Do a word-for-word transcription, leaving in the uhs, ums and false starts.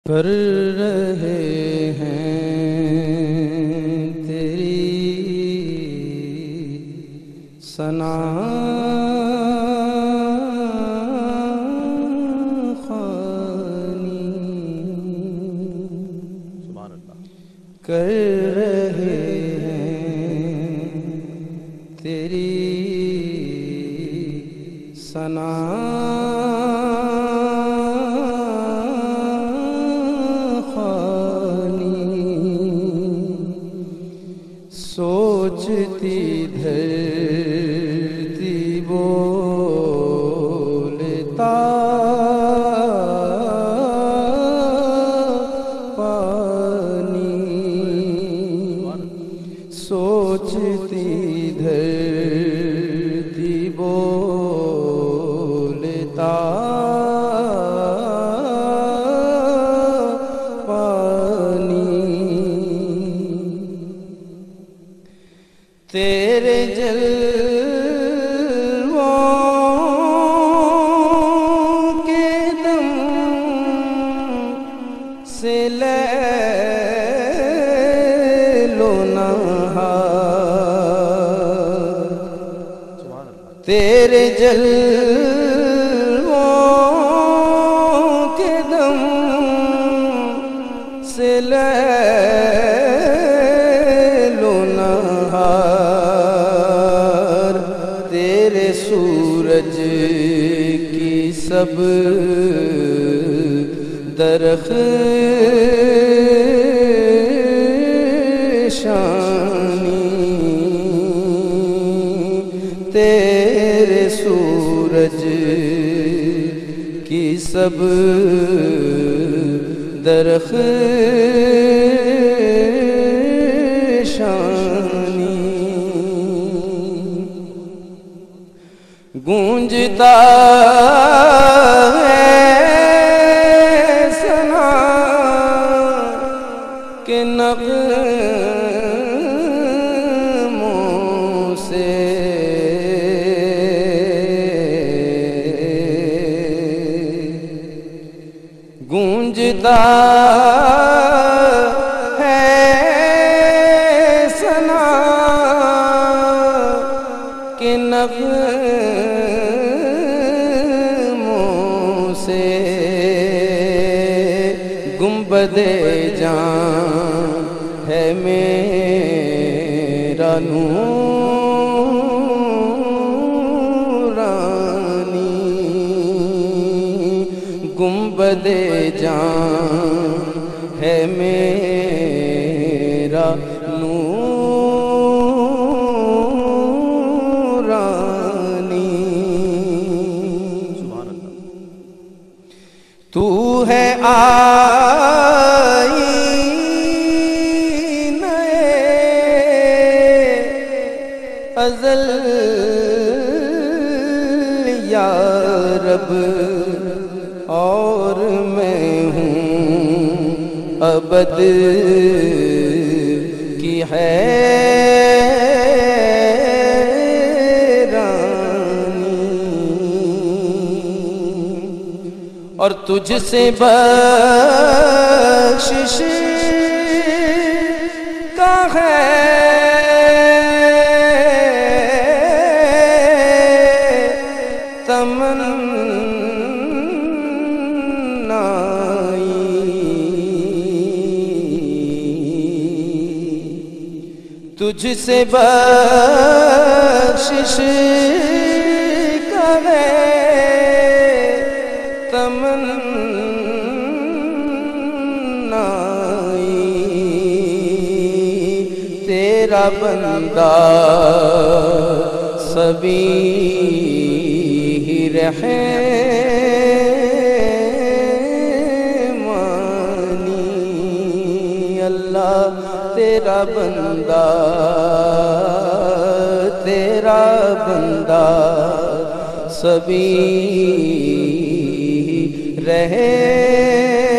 کر رہے ہیں تیری ثنا خوانی، سبحان اللہ، کر رہے ہیں تیری ثنا سوچتی دھرتی بولتا پانی، سوچتی دھرتی بولتا تیرے جلووں کے دم سے لیل و نہار، تیرے جلووں کے دم سے لیل و نہار، تیرے سورج کی سب درخشانی، تیرے سورج کی سب درخشانی، گونجتا ہے ثنا کے نغموں سے، گونجتا ہے ثنا کے نغموں سے، گنبد جان ہے میرا نورانی، گنبد جان ہے میرا نورانی، تو ہے آئینہ ازل یا رب، اور میں ہوں ابد کی حیرانی، اور تجھ سے بخشش کا ہے تجھ سے بخشش کا ہے تمنائی، تیرا بندہ سبھی ہی رحمانی، اللہ تیرا بندہ تیرا بندہ سبھی رہے